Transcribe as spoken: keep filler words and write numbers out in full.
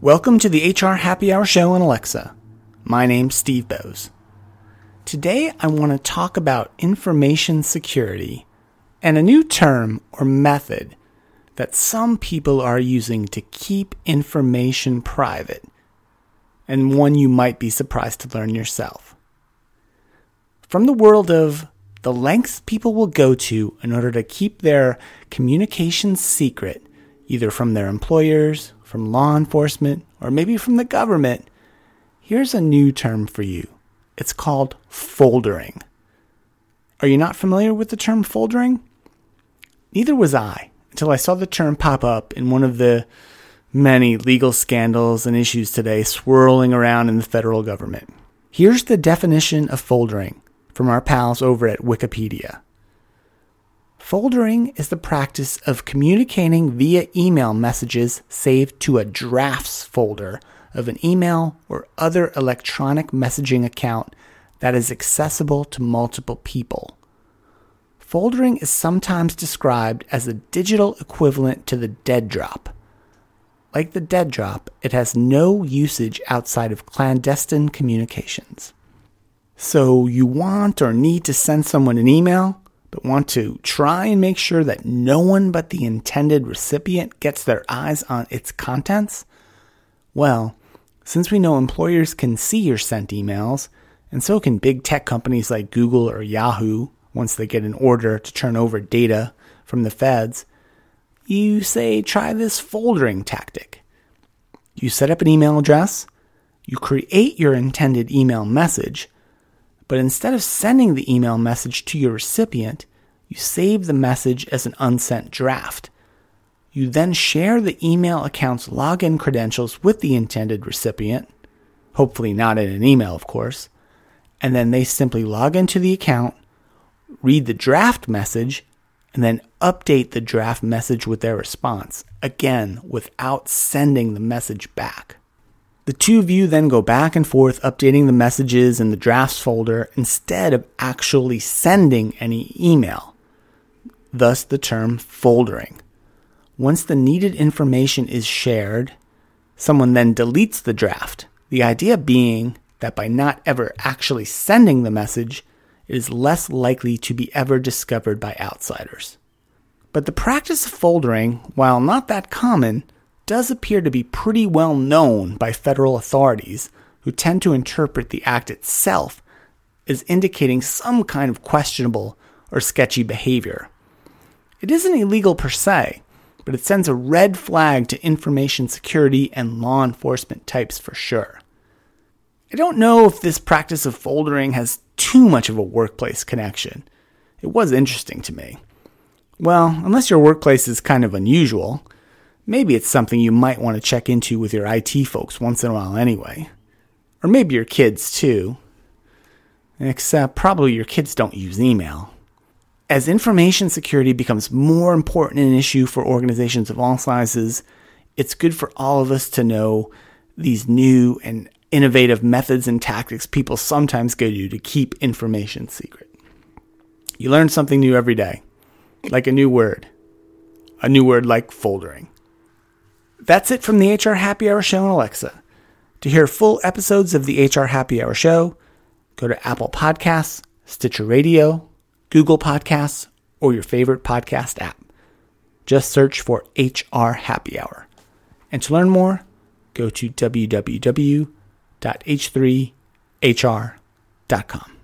Welcome to the H R Happy Hour Show on Alexa. My name's Steve Bowes. Today I want to talk about information security and a new term or method that some people are using to keep information private, and one you might be surprised to learn yourself. From the world of the lengths people will go to in order to keep their communications secret, either from their employers, from law enforcement, or maybe from the government, here's a new term for you. It's called foldering. Are you not familiar with the term foldering? Neither was I until I saw the term pop up in one of the many legal scandals and issues today swirling around in the federal government. Here's the definition of foldering from our pals over at Wikipedia. Foldering is the practice of communicating via email messages saved to a drafts folder of an email or other electronic messaging account that is accessible to multiple people. Foldering is sometimes described as a digital equivalent to the dead drop. Like the dead drop, it has no usage outside of clandestine communications. So you want or need to send someone an email, but want to try and make sure that no one but the intended recipient gets their eyes on its contents? Well, since we know employers can see your sent emails, and so can big tech companies like Google or Yahoo once they get an order to turn over data from the feds, you say try this foldering tactic. You set up an email address, you create your intended email message, but instead of sending the email message to your recipient, you save the message as an unsent draft. You then share the email account's login credentials with the intended recipient, hopefully not in an email, of course, and then they simply log into the account, read the draft message, and then update the draft message with their response, again, without sending the message back. The two of you then go back and forth updating the messages in the drafts folder instead of actually sending any email. Thus the term foldering. Once the needed information is shared, someone then deletes the draft. The idea being that by not ever actually sending the message, it is less likely to be ever discovered by outsiders. But the practice of foldering, while not that common, does appear to be pretty well known by federal authorities who tend to interpret the act itself as indicating some kind of questionable or sketchy behavior. It isn't illegal per se, but it sends a red flag to information security and law enforcement types for sure. I don't know if this practice of foldering has too much of a workplace connection. It was interesting to me. Well, unless your workplace is kind of unusual, maybe it's something you might want to check into with your I T folks once in a while anyway. Or maybe your kids too. Except probably your kids don't use email. As information security becomes more important an issue for organizations of all sizes, it's good for all of us to know these new and innovative methods and tactics people sometimes go to to keep information secret. You learn something new every day, like a new word. A new word like foldering. That's it from the H R Happy Hour Show on Alexa. To hear full episodes of the H R Happy Hour Show, go to Apple Podcasts, Stitcher Radio, Google Podcasts, or your favorite podcast app. Just search for H R Happy Hour. And to learn more, go to w w w dot h three h r dot com.